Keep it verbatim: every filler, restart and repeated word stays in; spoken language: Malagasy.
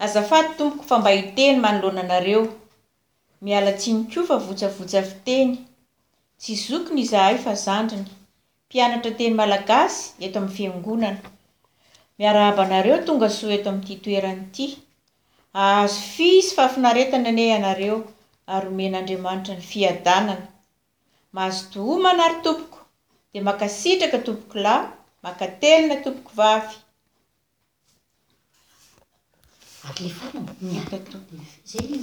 Azafady tompoko fa mba hiteny manoloana anareo. Miala tsiny koa fa votsavotsa fiteny. Tsy zokiny izahay fa zandriny. Mpianatra teny malagasy eto amin'ny fiangonana. Miarahaba anareo tonga soa eto amin'ity toerana ity. Ahazo fy sy fahafinaretana anie ianareo ary omen'Andriamanitra ny fiadanana. Mahazo tohomana ary tompoko dia makasitraka tompoko lahy, makatelina tompoko vavy. Ary le fana miaka tompoko.